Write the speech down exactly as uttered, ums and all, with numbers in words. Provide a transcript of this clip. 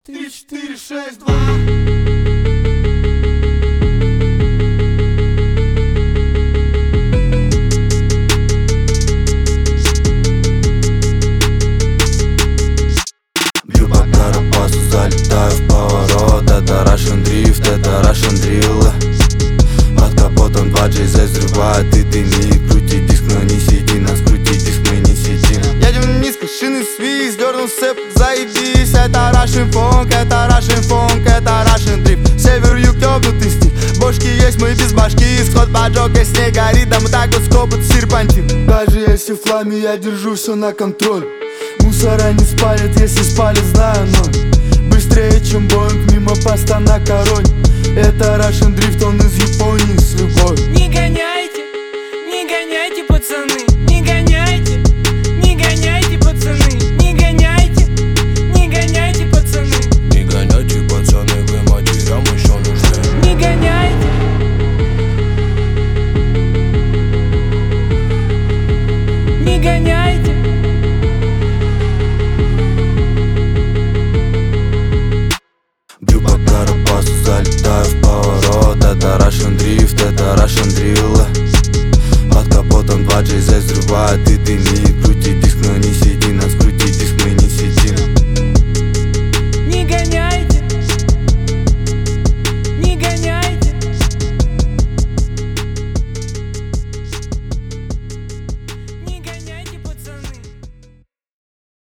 Три, четыре, шесть, два. Бью по карапасу, залетаю в поворот. Это Russian Drift, это Russian Drill. Под капотом два джей зет взрывает и дымит. Крути диск, но не сиди, нас крути диск, мы не сидим. Едем низко, шины свист, дернул цеп, заебись. Это Russian Funk, это Russian Funk, это Russian Drift. Север-юг, ёбнутый стиль, бошки есть, мы без башки. Исход поджога, снег горит, да мы так вот скопут серпантин. Даже если в фламе, я держу все на контроль. Мусора не спалят, если спалят, знаю ноль. Быстрее, чем Боинг, мимо поста на король. Это Russian Drift, он из Японии с любовью. Не гоняй!